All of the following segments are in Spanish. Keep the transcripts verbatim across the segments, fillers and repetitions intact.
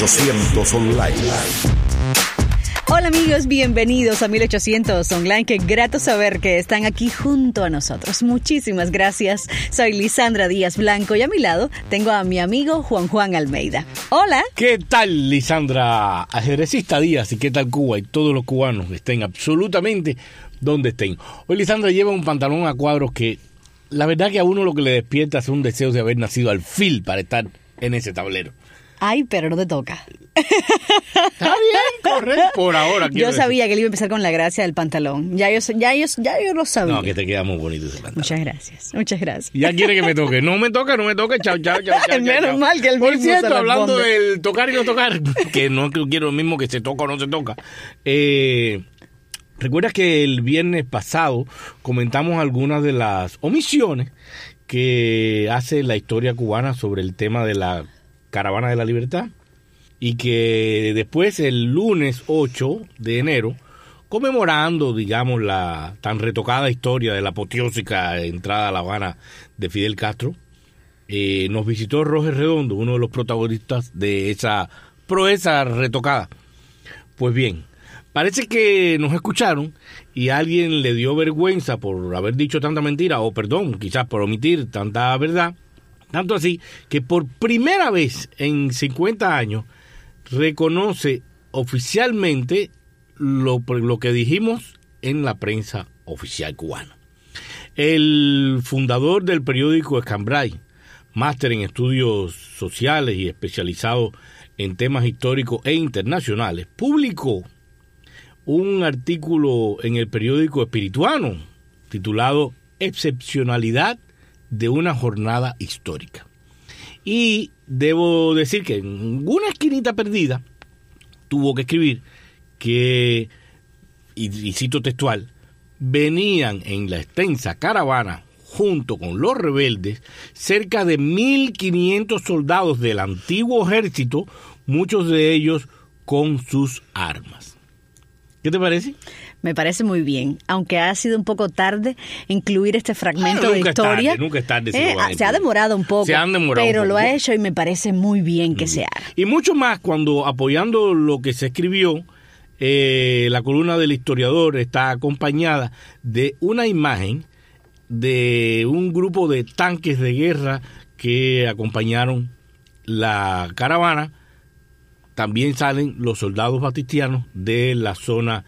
ochocientos Online. Hola amigos, bienvenidos a mil ochocientos Online. Qué grato saber que están aquí junto a nosotros. Muchísimas gracias. Soy Lisandra Díaz Blanco y a mi lado tengo a mi amigo Juan Juan Almeida. Hola. ¿Qué tal, Lisandra? Ajedrecista Díaz, y qué tal Cuba y todos los cubanos estén absolutamente donde estén. Hoy Lisandra lleva un pantalón a cuadros que la verdad que a uno lo que le despierta es un deseo de haber nacido al fil para estar en ese tablero. Ay, pero no te toca. Está bien, correcto. Por ahora. Yo sabía decir. que él iba a empezar con la gracia del pantalón. Ya yo, ya yo, ya yo lo sabía. No, que te queda muy bonito ese pantalón. Muchas gracias, muchas gracias. Ya quiere que me toque. No me toque, no me toque. Chao, chao, chao. chao Menos chao. mal que el Por mismo cierto, se hablando responde. del tocar y no tocar, que no quiero lo mismo que se toca o no se toca. Eh... ¿Recuerdas que el viernes pasado comentamos algunas de las omisiones que hace la historia cubana sobre el tema de la Caravana de la Libertad? Y que después, el lunes ocho de enero, conmemorando, digamos, la tan retocada historia de la apoteósica entrada a La Habana de Fidel Castro, eh, nos visitó Roger Redondo, uno de los protagonistas de esa proeza retocada. Pues bien, parece que nos escucharon y a alguien le dio vergüenza por haber dicho tanta mentira, o perdón, quizás por omitir tanta verdad, tanto así que por primera vez en cincuenta años reconoce oficialmente lo, lo que dijimos en la prensa oficial cubana. El fundador del periódico Escambray, máster en estudios sociales y especializado en temas históricos e internacionales, publicó un artículo en el periódico Espirituano titulado Excepcionalidad de una jornada histórica. Y debo decir que en una esquinita perdida tuvo que escribir que, y, y cito textual, venían en la extensa caravana junto con los rebeldes cerca de mil quinientos soldados del antiguo ejército, muchos de ellos con sus armas. ¿Qué te parece? Me parece muy bien, aunque ha sido un poco tarde incluir este fragmento ah, de historia. Es tarde, nunca es tarde. Si eh, lo van a se ha demorado un poco, se han demorado pero un poco. Lo ha hecho y me parece muy bien que mm. se haga. Y mucho más cuando, apoyando lo que se escribió, eh, la columna del historiador está acompañada de una imagen de un grupo de tanques de guerra que acompañaron la caravana. También salen los soldados batistianos de la zona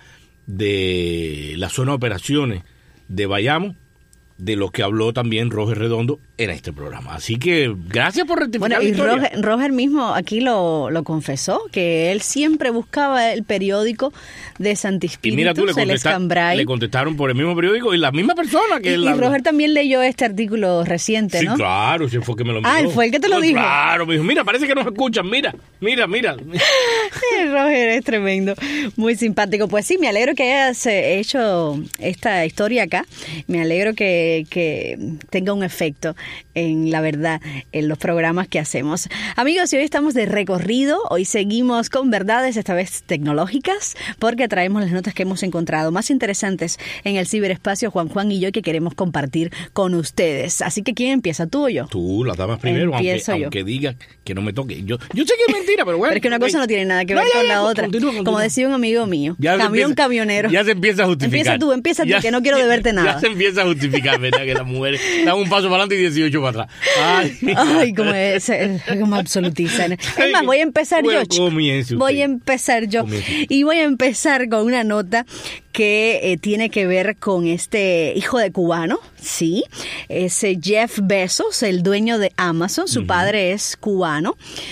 de la zona de operaciones de Bayamo, de lo que habló también Roger Redondo en este programa. Así que gracias por rectificar bueno, la y historia. Roger, Roger mismo aquí lo, lo confesó, que él siempre buscaba el periódico de Santi Espíritus, y mira tú, le, el contesta, Escambray. le contestaron por el mismo periódico y la misma persona que y, él. Y la... Roger también leyó este artículo reciente, sí, ¿no? Sí, claro, sí fue que me lo envió. Ah, él fue el que te lo no, dijo. Claro, me dijo, mira, parece que nos escuchan, mira, mira, mira. Roger es tremendo, muy simpático. Pues sí, me alegro que hayas hecho esta historia acá. Me alegro que, que tenga un efecto en la verdad en los programas que hacemos. Amigos, y hoy estamos de recorrido. Hoy seguimos con verdades, esta vez tecnológicas, porque traemos las notas que hemos encontrado más interesantes en el ciberespacio, Juan Juan y yo, que queremos compartir con ustedes. Así que, ¿quién empieza, tú o yo? Tú, las damas primero, aunque, aunque diga que no me toque. Yo, yo sé que es mentira, pero bueno. Pero es que una cosa no tiene nada que ver no, ya, con ya, la otra. Continúa, continúa. Como decía un amigo mío, ya camión empieza, camionero. Ya se empieza a justificar. Empieza tú, empieza tú, ya, que no quiero deberte nada. Ya se empieza a justificar, ¿verdad? Que las mujeres dan un paso para adelante y dieciocho para atrás. Ay, Ay como es, como absolutizan. Es más, voy a empezar bueno, yo. Comience usted. Voy a empezar yo. Comience. Y voy a empezar con una nota que eh, tiene que ver con este hijo de cubano, sí, ese Jeff Bezos, el dueño de Amazon. Su uh-huh. padre es cubano.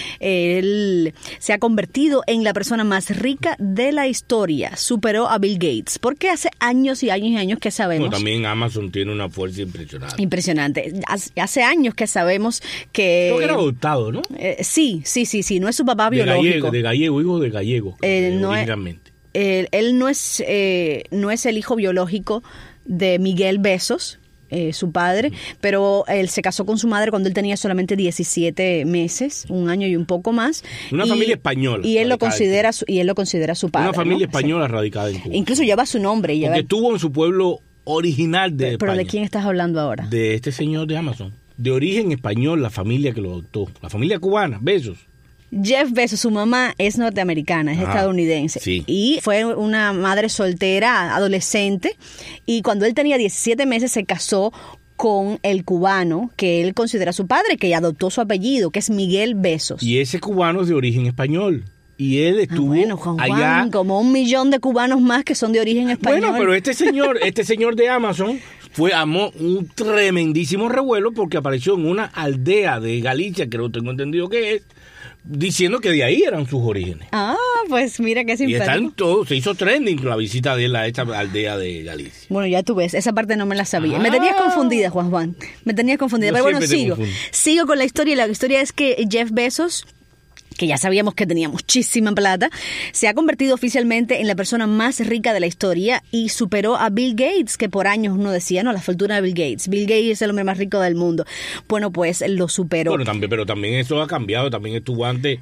Él se ha convertido en la persona más rica de la historia. Superó a Bill Gates. Porque hace años y años y años que sabemos. Bueno, también Amazon tiene una fuerza impresionante. Impresionante. Hace, hace años que sabemos que... Creo que era adoptado, ¿no? Eh, sí, sí, sí, sí. No es su papá de biológico. Gallego, de gallego, hijo de gallego. Eh, no originalmente. Es, eh, él no es, eh, no es el hijo biológico de Miguel Bezos, eh, su padre, pero él se casó con su madre cuando él tenía solamente diecisiete meses, un año y un poco más. Una y, familia española. Y él lo considera su, y él lo considera su padre. Una familia ¿no? española sí. radicada en Cuba. Incluso lleva su nombre. Lleva... Porque estuvo en su pueblo original de pero, España. ¿Pero de quién estás hablando ahora? De este señor de Amazon. De origen español, la familia que lo adoptó. La familia cubana, Bezos. Jeff Bezos, su mamá es norteamericana, es ah, estadounidense. Sí. Y fue una madre soltera, adolescente. Y cuando él tenía diecisiete meses se casó con el cubano que él considera su padre, que adoptó su apellido, que es Miguel Bezos. Y ese cubano es de origen español. Y él estuvo ah, bueno, Juan, allá. Juan, como un millón de cubanos más que son de origen español. Bueno, pero este señor, este señor de Amazon fue amó un tremendísimo revuelo porque apareció en una aldea de Galicia, que no tengo entendido qué es, diciendo que de ahí eran sus orígenes. Ah, pues mira que Y simpático. están todos, se hizo trending la visita de él a esta aldea de Galicia. Bueno, ya tú ves, esa parte no me la sabía. Ah. Me tenías confundida, Juan Juan. Me tenías confundida. Yo Pero bueno, siempre te sigo. confundo. Sigo con la historia. Y la historia es que Jeff Bezos, que ya sabíamos que tenía muchísima plata, se ha convertido oficialmente en la persona más rica de la historia y superó a Bill Gates, que por años uno decía, no, la fortuna de Bill Gates. Bill Gates es el hombre más rico del mundo. Bueno, pues lo superó. Bueno, también, pero también eso ha cambiado. También estuvo antes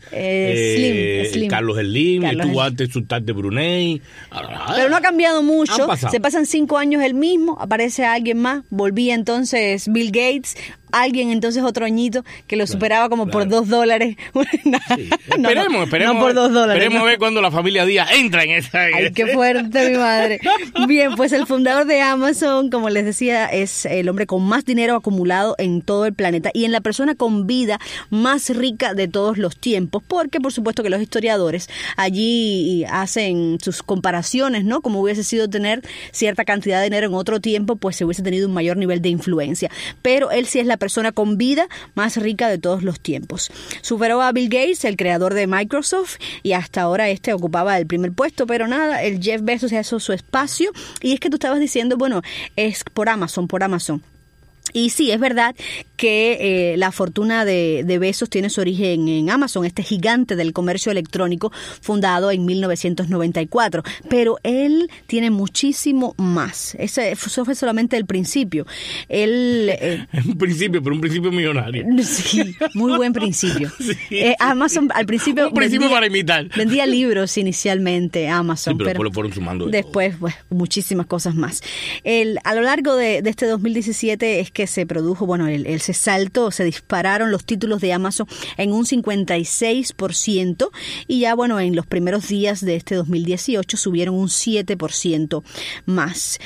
Eh, eh, Slim, Slim. Carlos Slim, Carlos estuvo Slim. antes Sultán de Brunei. Ah, Pero no ha cambiado mucho. Han pasado. Se pasan cinco años el mismo, aparece alguien más, volvía entonces Bill Gates, alguien entonces otro añito que lo superaba como claro. por dos dólares. Sí. Esperemos, no, no, esperemos. no por dos dólares. Esperemos no. a ver cuando la familia Díaz entra en esa. Ay, qué fuerte, mi madre. Bien, pues el fundador de Amazon, como les decía, es el hombre con más dinero acumulado en todo el planeta y en la persona con vida más rica de todos los tiempos, porque por supuesto que los historiadores allí hacen sus comparaciones, ¿no? Como hubiese sido tener cierta cantidad de dinero en otro tiempo, pues se hubiese tenido un mayor nivel de influencia. Pero él sí es la persona con vida más rica de todos los tiempos. Superó a Bill Gates, el creador de Microsoft, y hasta ahora este ocupaba el primer puesto, pero nada, el Jeff Bezos ya hizo su espacio. Y es que tú estabas diciendo, bueno, es por Amazon, por Amazon. Y sí, es verdad que eh, la fortuna de, de Bezos tiene su origen en Amazon, este gigante del comercio electrónico fundado en mil novecientos noventa y cuatro. Pero él tiene muchísimo más. Ese, eso fue solamente el principio. Él... Eh, un principio, pero un principio millonario. Sí, muy buen principio. Sí. Eh, Amazon al principio... Un principio vendía, para imitar. Vendía libros inicialmente, Amazon. Sí, pero, pero después lo fueron sumando. De después, pues, muchísimas cosas más. El, a lo largo de, de este dos mil diecisiete es que se produjo, bueno, el, el se saltó, se dispararon los títulos de Amazon en un cincuenta y seis por ciento y ya, bueno, en los primeros días de este dos mil dieciocho subieron un siete por ciento más.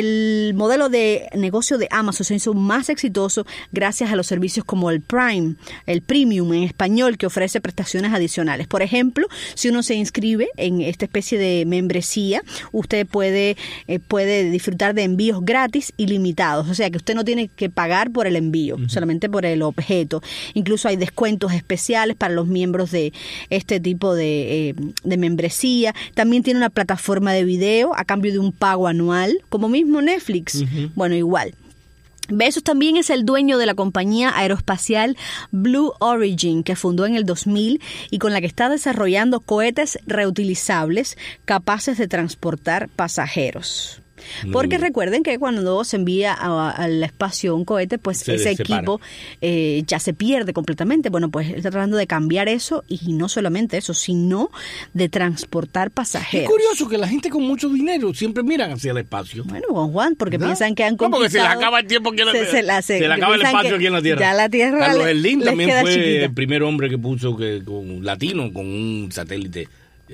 El modelo de negocio de Amazon se hizo más exitoso gracias a los servicios como el Prime, el Premium en español, que ofrece prestaciones adicionales. Por ejemplo, si uno se inscribe en esta especie de membresía, usted puede, eh, puede disfrutar de envíos gratis ilimitados, o sea que usted no tiene que pagar por el envío, uh-huh. solamente por el objeto. Incluso hay descuentos especiales para los miembros de este tipo de, eh, de membresía. También tiene una plataforma de video a cambio de un pago anual, como mismo Netflix. Uh-huh. Bueno, igual. Bezos también es el dueño de la compañía aeroespacial Blue Origin, que fundó en el dos mil y con la que está desarrollando cohetes reutilizables capaces de transportar pasajeros. Porque mm. recuerden que cuando se envía a, al espacio un cohete, pues se ese separa. equipo eh, ya se pierde completamente. Bueno, pues está tratando de cambiar eso y no solamente eso, sino de transportar pasajeros. Es curioso que la gente con mucho dinero siempre miran hacia el espacio. Bueno, Juan Juan, porque ¿verdad? Piensan que han conquistado... No, porque se les acaba el tiempo aquí en la Tierra. Se, se, la, se, se le acaba el espacio aquí en la Tierra. Ya la Tierra Carlos le, Slim también fue chiquita. el primer hombre que puso que con latino con un satélite.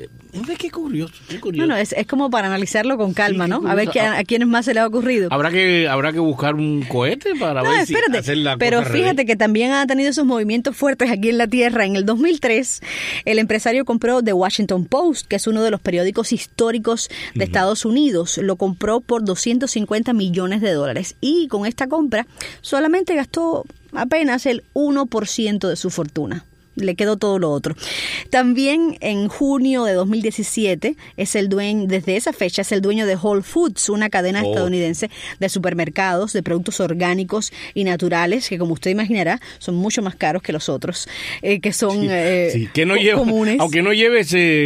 Qué curioso, qué curioso. Bueno, es, es como para analizarlo con calma, sí, ¿no? A ver qué, a, a quiénes más se le ha ocurrido. Habrá que habrá que buscar un cohete para no, ver espérate, si hacer la pero cosa fíjate revés. Que también ha tenido esos movimientos fuertes aquí en la Tierra. En el dos mil tres, el empresario compró The Washington Post, que es uno de los periódicos históricos de uh-huh. Estados Unidos. Lo compró por doscientos cincuenta millones de dólares. Y con esta compra solamente gastó apenas el uno por ciento de su fortuna. Le quedó todo lo otro. También en junio de dos mil diecisiete es el dueño, desde esa fecha es el dueño de Whole Foods, una cadena oh. estadounidense de supermercados de productos orgánicos y naturales que, como usted imaginará, son mucho más caros que los otros, eh, que son sí, eh, sí, que no lleva, comunes. Aunque no lleve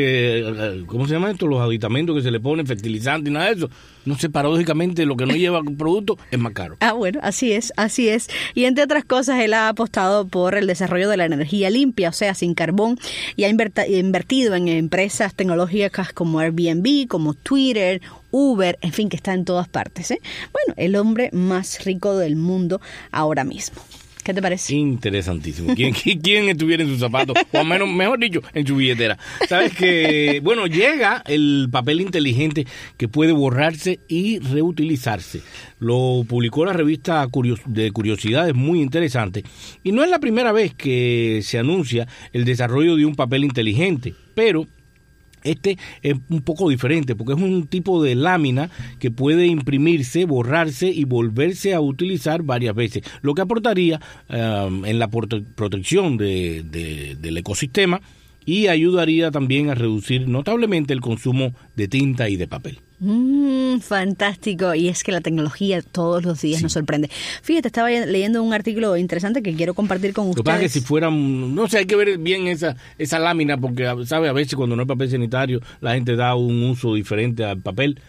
ese, ¿cómo se llama esto? Los aditamentos que se le ponen, fertilizantes y nada de eso. No sé, paradójicamente lo que no lleva producto es más caro. Ah, bueno, así es, así es. Y entre otras cosas, él ha apostado por el desarrollo de la energía limpia, o sea, sin carbón, y ha invertido en empresas tecnológicas como Airbnb, como Twitter, Uber, en fin, que está en todas partes, ¿eh? Bueno, el hombre más rico del mundo ahora mismo. ¿Qué te parece? Interesantísimo. ¿Quién, quién estuviera en sus zapatos? O al menos, mejor dicho, en su billetera. Sabes que, bueno, llega el papel inteligente que puede borrarse y reutilizarse. Lo publicó la revista de Curiosidades, muy interesante. Y no es la primera vez que se anuncia el desarrollo de un papel inteligente, pero este es un poco diferente porque es un tipo de lámina que puede imprimirse, borrarse y volverse a utilizar varias veces, lo que aportaría um, en la prote- protección de, de, del ecosistema y ayudaría también a reducir notablemente el consumo de tinta y de papel. Mm, fantástico. Y es que la tecnología todos los días sí. nos sorprende. Fíjate, estaba leyendo un artículo interesante que quiero compartir con ustedes. Lo que pasa es que si fueran, no sé, hay que ver bien esa esa lámina porque, ¿sabe? A veces cuando no hay papel sanitario la gente da un uso diferente al papel.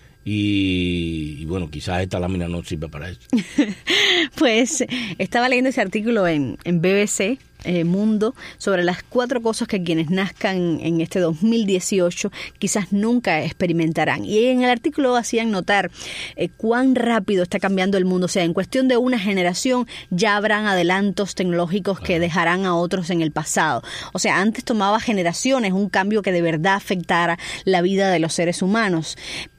Y, y bueno, quizás esta lámina no sirva para eso. Pues estaba leyendo ese artículo en, en B B C eh, Mundo sobre las cuatro cosas que quienes nazcan en este dos mil dieciocho quizás nunca experimentarán. Y en el artículo hacían notar eh, cuán rápido está cambiando el mundo. O sea, en cuestión de una generación ya habrán adelantos tecnológicos que dejarán a otros en el pasado. O sea, antes tomaba generaciones un cambio que de verdad afectara la vida de los seres humanos.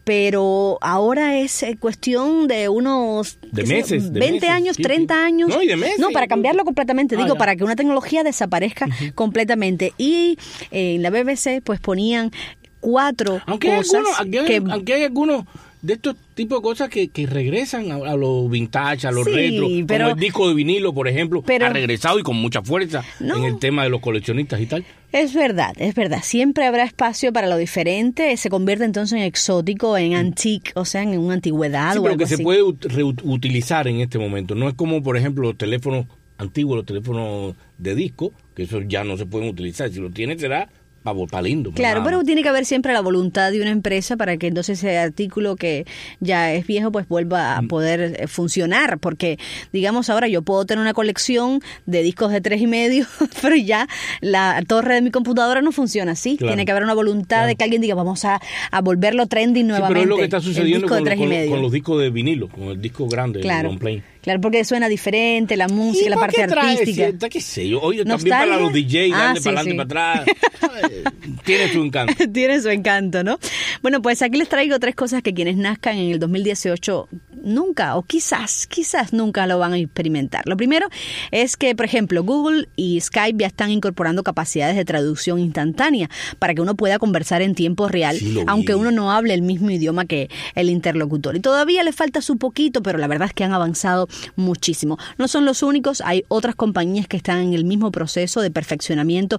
Pero ahora es cuestión de unos de meses, de veinte meses, años, sí, treinta sí. años. No, y de meses. No, para cambiarlo completamente. Ah, digo, ya. para que una tecnología desaparezca uh-huh. completamente. Y eh, en la B B C pues ponían cuatro aunque cosas hay algunos, aunque, hay, que... aunque hay algunos de estos tipos de cosas que, que regresan a, a los vintage, a los sí, retro, pero, como el disco de vinilo, por ejemplo, pero, ha regresado y con mucha fuerza no, en el tema de los coleccionistas y tal. Es verdad, es verdad. Siempre habrá espacio para lo diferente. Se convierte entonces en exótico, en antique, o sea, en una antigüedad sí, o pero algo que así. se puede reutilizar en este momento. No es como, por ejemplo, los teléfonos antiguos, los teléfonos de disco, que esos ya no se pueden utilizar. Si lo tienes será para pa lindo. Claro, nada. Pero tiene que haber siempre la voluntad de una empresa para que entonces ese artículo que ya es viejo pues vuelva a poder funcionar, porque digamos ahora yo puedo tener una colección de discos de tres y medio, pero ya la torre de mi computadora no funciona así. Claro. Tiene que haber una voluntad claro. de que alguien diga vamos a, a volverlo trending nuevamente. Sí, pero es lo que está sucediendo con, con, con, con los discos de vinilo, con el disco grande, claro. el long play. Claro, porque suena diferente, la música, la parte artística. ¿Qué, ¿Qué sé yo? Oye, también para los D Js, darle ah, sí, para adelante y sí. para atrás. Tiene su encanto. Tiene su encanto, ¿no? Bueno, pues aquí les traigo tres cosas que quienes nazcan en el dos mil dieciocho nunca, o quizás, quizás nunca lo van a experimentar. Lo primero es que, por ejemplo, Google y Skype ya están incorporando capacidades de traducción instantánea para que uno pueda conversar en tiempo real, sí, aunque uno no hable el mismo idioma que el interlocutor. Y todavía le falta su poquito, pero la verdad es que han avanzado muchísimo. No son los únicos, hay otras compañías que están en el mismo proceso de perfeccionamiento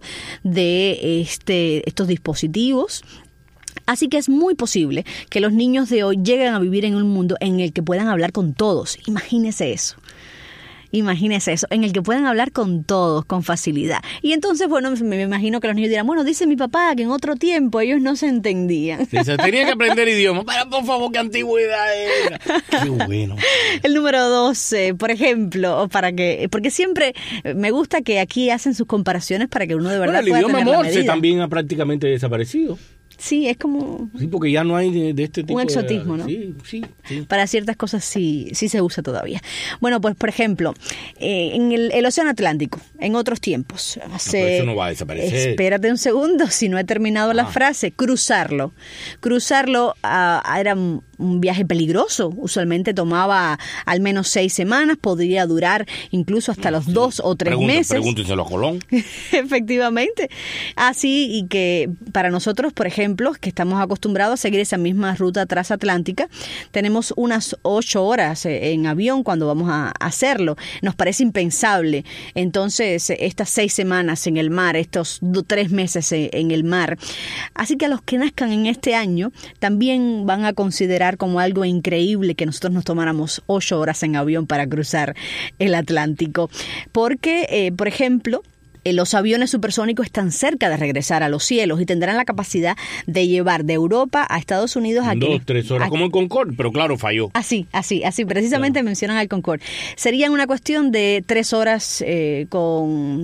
de este, estos dispositivos. Así que es muy posible que los niños de hoy lleguen a vivir en un mundo en el que puedan hablar con todos. Imagínese eso. Imagínese eso, en el que puedan hablar con todos, con facilidad. Y entonces, bueno, me imagino que los niños dirán, bueno, dice mi papá que en otro tiempo ellos no se entendían. Sí, se tenía que aprender idioma. Pero, por favor, qué antigüedad era. Qué bueno. El número dos, eh, por ejemplo, para que, porque siempre me gusta que aquí hacen sus comparaciones para que uno de verdad bueno, el pueda idioma tener la Morse medida. también ha prácticamente desaparecido. Sí, es como... Sí, porque ya no hay de, de este tipo un exotismo, de... ¿no? Sí, sí, sí. Para ciertas cosas sí, sí se usa todavía. Bueno, pues, por ejemplo, eh, en el, el Océano Atlántico, en otros tiempos... Hace, no, eso no va a desaparecer. Espérate un segundo, si no he terminado ah. la frase. Cruzarlo. Cruzarlo uh, era un viaje peligroso. Usualmente tomaba al menos seis semanas, podría durar incluso hasta los sí. dos o tres Pregunta, meses. Pregúntenselo a Colón. Efectivamente. Así, y que para nosotros, por ejemplo, que estamos acostumbrados a seguir esa misma ruta transatlántica, tenemos unas ocho horas en avión cuando vamos a hacerlo. Nos parece impensable. Entonces, estas seis semanas en el mar, estos dos, tres meses en el mar. Así que a los que nazcan en este año, también van a considerar como algo increíble que nosotros nos tomáramos ocho horas en avión para cruzar el Atlántico. Porque, eh, por ejemplo, los aviones supersónicos están cerca de regresar a los cielos y tendrán la capacidad de llevar de Europa a Estados Unidos a dos, quienes, tres horas, a, como el Concorde, pero claro, falló. Así, así, así, precisamente claro. mencionan al Concorde. Serían una cuestión de tres horas eh, con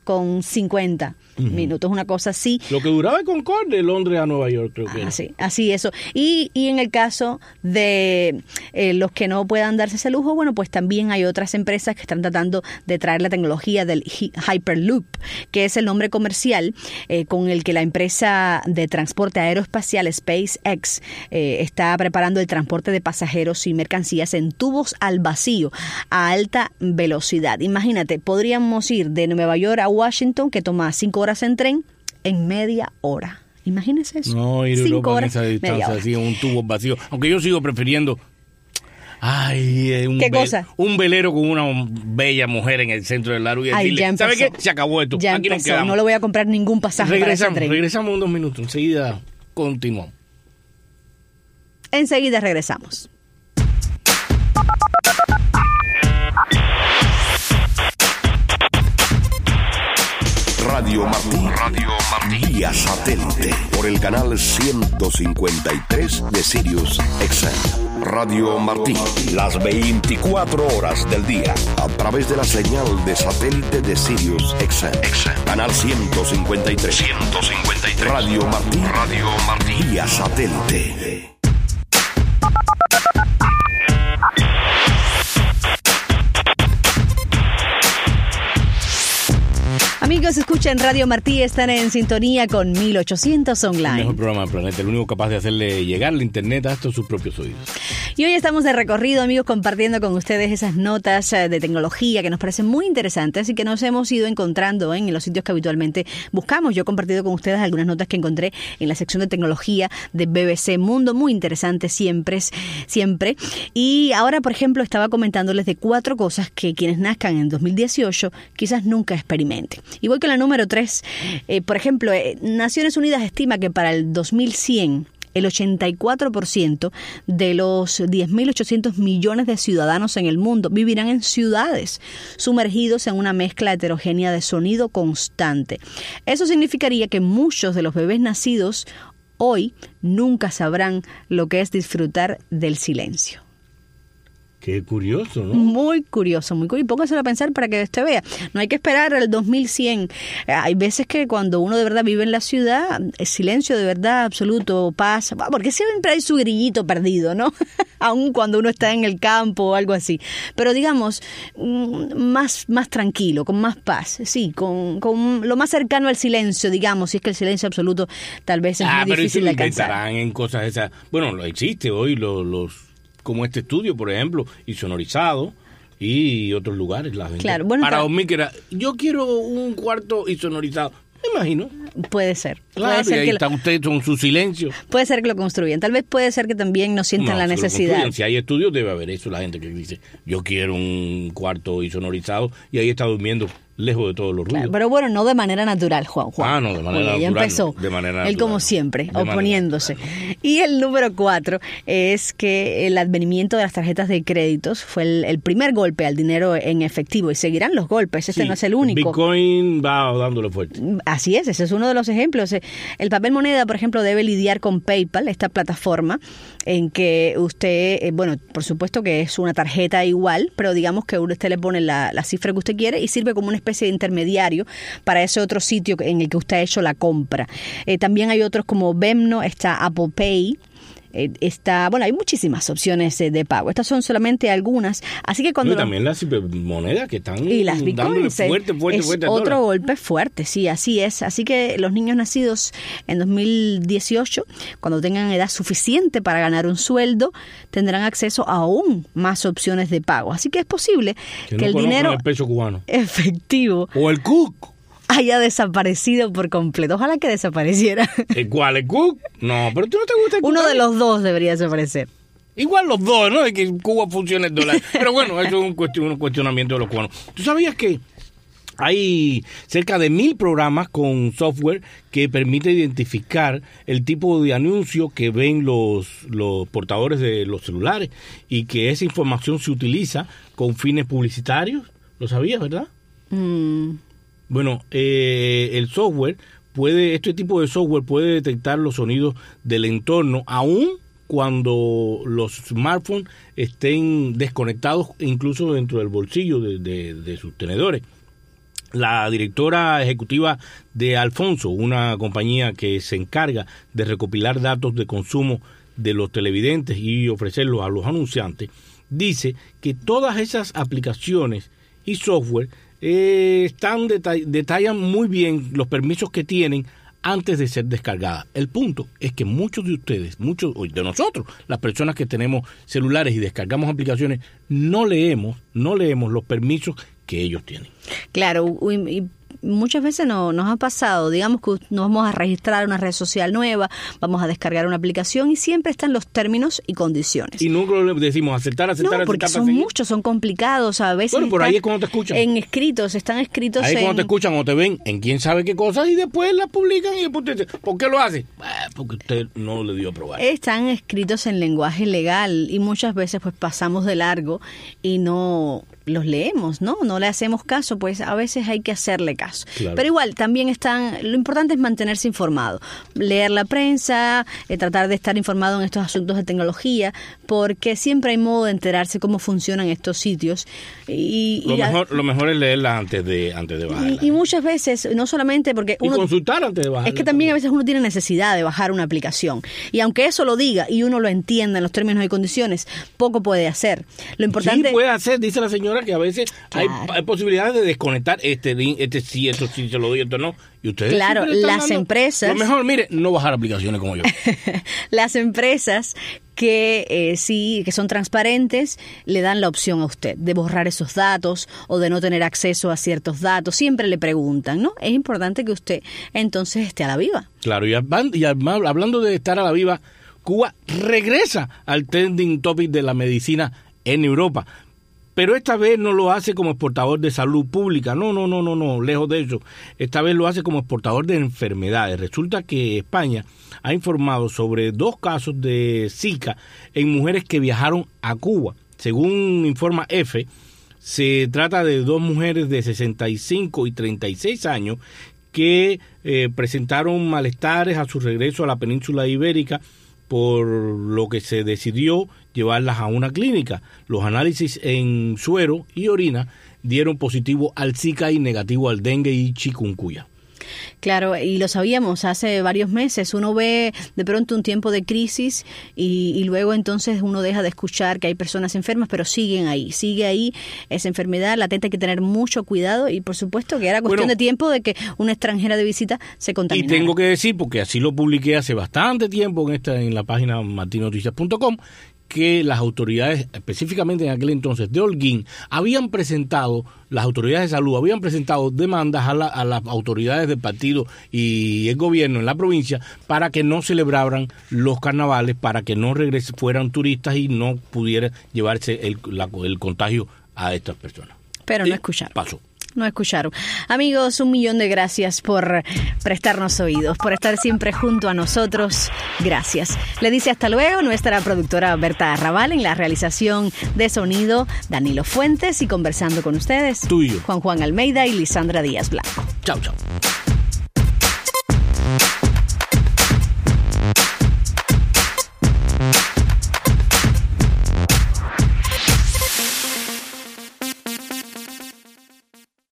con cincuenta uh-huh. minutos, una cosa así. Lo que duraba el Concorde de Londres a Nueva York, creo que. Ah, sí, así eso. Y, y en el caso de eh, los que no puedan darse ese lujo, bueno, pues también hay otras empresas que están tratando de traer la tecnología del Hyperloop, que es el nombre comercial eh, con el que la empresa de transporte aeroespacial SpaceX eh, está preparando el transporte de pasajeros y mercancías en tubos al vacío a alta velocidad. Imagínate, podríamos ir de Nueva York a Washington, que toma cinco horas en tren, en media hora. Imagínense eso. No, ir a Europa en esa distancia, así en un tubo vacío. Aunque yo sigo prefiriendo... Ay, un, ¿Qué ve- cosa? un velero con una bella mujer en el centro del lago y decirle, ¿sabe qué? Se acabó esto. Ya Aquí empezó. nos quedamos. No le voy a comprar ningún pasaje regresamos, para ese tren. Regresamos en dos minutos. Enseguida continuamos. Enseguida regresamos. Radio Martí, Radio Martí, vía satélite, por el canal ciento cincuenta y tres de Sirius X M. Radio Martí, las veinticuatro horas del día, a través de la señal de satélite de Sirius X M. Canal ciento cincuenta y tres. ciento cincuenta y tres. Radio Martí, Radio Martí, vía satélite. Amigos, escuchen Radio Martí, están en sintonía con mil ochocientos Online. El mejor programa del planeta, el único capaz de hacerle llegar la internet hasta sus propios oídos. Y hoy estamos de recorrido, amigos, compartiendo con ustedes esas notas de tecnología que nos parecen muy interesantes y que nos hemos ido encontrando en los sitios que habitualmente buscamos. Yo he compartido con ustedes algunas notas que encontré en la sección de tecnología de B B C Mundo, muy interesante siempre, siempre. Y ahora, por ejemplo, estaba comentándoles de cuatro cosas que quienes nazcan en dos mil dieciocho quizás nunca experimenten. Y voy con la número tres. Eh, por ejemplo, eh, Naciones Unidas estima que para el dos mil cien el ochenta y cuatro por ciento de los diez mil ochocientos millones de ciudadanos en el mundo vivirán en ciudades, sumergidos en una mezcla heterogénea de sonido constante. Eso significaría que muchos de los bebés nacidos hoy nunca sabrán lo que es disfrutar del silencio. Qué curioso, ¿no? Muy curioso, muy curioso. Y póngaselo a pensar para que usted vea. No hay que esperar el dos mil cien. Hay veces que cuando uno de verdad vive en la ciudad, el silencio de verdad absoluto, paz, porque siempre hay su grillito perdido, ¿no? Aun cuando uno está en el campo o algo así. Pero digamos, más, más tranquilo, con más paz. Sí, con, con lo más cercano al silencio, digamos, si es que el silencio absoluto tal vez es ah, muy difícil de alcanzar. Ah, pero en cosas esas. Bueno, lo existe hoy los... los como este estudio, por ejemplo, y sonorizado, y otros lugares. La gente, claro, bueno, para ta- dormir, que era, yo quiero un cuarto y sonorizado. Me imagino. Puede ser. Claro, puede ser y ahí que está lo, usted con su silencio. Puede ser que lo construyan. Tal vez puede ser que también no sientan No, la se lo necesidad. construyen. Si hay estudios, debe haber eso. La gente que dice, yo quiero un cuarto y sonorizado, y ahí está durmiendo lejos de todos los ruidos. Claro, pero bueno, no de manera natural, Juan. Juan. Ah, no, de manera Oye, ya natural. empezó. No, de manera Él natural. como siempre, De manera oponiéndose. natural. Y el número cuatro es que el advenimiento de las tarjetas de créditos fue el, el primer golpe al dinero en efectivo. Y seguirán los golpes. Este Sí, no es el único. Bitcoin va dándole fuerte. Así es, ese es uno de los ejemplos. El papel moneda, por ejemplo, debe lidiar con PayPal, esta plataforma en que usted, eh, bueno, por supuesto que es una tarjeta igual, pero digamos que usted le pone la, la cifra que usted quiere y sirve como una especie de intermediario para ese otro sitio en el que usted ha hecho la compra. Eh, también hay otros como Venmo, está Apple Pay. Eh, está, bueno, hay muchísimas opciones eh, de pago. Estas son solamente algunas. Así que cuando... No, y también las monedas que están Y las dándole bitcoins eh, fuerte, fuerte, es fuerte al otro dólar. golpe fuerte, sí, así es. Así que los niños nacidos en dos mil dieciocho, cuando tengan edad suficiente para ganar un sueldo, tendrán acceso a aún más opciones de pago. Así que es posible Que que, no el conozcan dinero el peso cubano. efectivo O el Cook. haya desaparecido por completo. Ojalá que desapareciera. ¿El cuál? ¿El Cook? No, pero tú no te gusta el Cook. Uno de los dos debería desaparecer. Igual los dos, ¿no? De que en Cuba funcione el dólar. Pero bueno, eso es un, cuestion, un cuestionamiento de los cubanos. ¿Tú sabías que hay cerca de mil programas con software que permite identificar el tipo de anuncio que ven los, los portadores de los celulares y que esa información se utiliza con fines publicitarios? ¿Lo sabías, verdad? Mm. Bueno, eh, el software puede, este tipo de software puede detectar los sonidos del entorno, aún cuando los smartphones estén desconectados, incluso dentro del bolsillo de, de, de sus tenedores. La directora ejecutiva de Alfonso, una compañía que se encarga de recopilar datos de consumo de los televidentes y ofrecerlos a los anunciantes, dice que todas esas aplicaciones y software eh, están detall- detallan muy bien los permisos que tienen antes de ser descargadas. El punto es que muchos de ustedes, muchos de nosotros, las personas que tenemos celulares y descargamos aplicaciones, no leemos, no leemos los permisos que ellos tienen. Claro, y muchas veces no, nos ha pasado, digamos que nos vamos a registrar una red social nueva, vamos a descargar una aplicación y siempre están los términos y condiciones. Y nunca le decimos aceptar, aceptar, no, porque aceptar. son muchos, son complicados, a veces. Bueno, por ahí es cuando te escuchan. En escritos, están escritos ahí es en... cuando te escuchan o te ven en quién sabe qué cosas y después las publican y después te dicen, ¿por qué lo hace? Ah, porque usted no le dio a probar. Están escritos en lenguaje legal y muchas veces pues pasamos de largo y no los leemos, ¿no? No le hacemos caso, pues a veces hay que hacerle caso. Claro. Pero igual, también están, lo importante es mantenerse informado, leer la prensa, eh, tratar de estar informado en estos asuntos de tecnología, porque siempre hay modo de enterarse cómo funcionan estos sitios. Y, Lo y, mejor, lo mejor es leerla antes de, antes de bajarla. y, y muchas veces, no solamente porque Y uno... consultar antes de bajarla. Es que también a veces uno tiene necesidad de bajar una aplicación. Y aunque eso lo diga y uno lo entienda en los términos y condiciones, poco puede hacer. Lo importante... Sí, puede hacer, dice la señora, que a veces Claro. hay, hay posibilidades de desconectar este link, este sí, esto sí se lo doy, esto no. Y ustedes Claro, siempre están las dando- empresas- Lo mejor, mire, no bajar aplicaciones como yo. Las empresas que eh, sí, que son transparentes, le dan la opción a usted de borrar esos datos o de no tener acceso a ciertos datos. Siempre le preguntan, ¿no? Es importante que usted entonces esté a la viva. Claro, y, advan- y adma- hablando de estar a la viva, Cuba regresa al trending topic de la medicina en Europa. Pero esta vez no lo hace como exportador de salud pública, no, no, no, no, no, lejos de eso. Esta vez lo hace como exportador de enfermedades. Resulta que España ha informado sobre dos casos de Zika en mujeres que viajaron a Cuba. Según informa EFE, se trata de dos mujeres de sesenta y cinco y treinta y seis años que eh, presentaron malestares a su regreso a la península ibérica, por lo que se decidió llevarlas a una clínica. Los análisis en suero y orina dieron positivo al Zika y negativo al dengue y chikungunya. Claro, y lo sabíamos hace varios meses. Uno ve de pronto un tiempo de crisis y, y luego entonces uno deja de escuchar que hay personas enfermas, pero siguen ahí, sigue ahí esa enfermedad latente. Hay que tener mucho cuidado y por supuesto que era cuestión Bueno, de tiempo de que una extranjera de visita se Y contaminara. tengo que decir, porque así lo publiqué hace bastante tiempo en esta en la página martin noticias punto com, que las autoridades, específicamente en aquel entonces de Holguín, habían presentado, las autoridades de salud habían presentado demandas a, la, a las autoridades del partido y el gobierno en la provincia para que no celebraran los carnavales, para que no regresen, fueran turistas y no pudiera llevarse el, la, el contagio a estas personas. Pero Y no escucharon. pasó. No escucharon. Amigos, un millón de gracias por prestarnos oídos, por estar siempre junto a nosotros. Gracias. Le dice hasta luego nuestra productora Berta Arrabal, en la realización de sonido Danilo Fuentes, y conversando con ustedes, Tú y yo. Juan Juan Almeida y Lisandra Díaz Blanco. Chao, chao.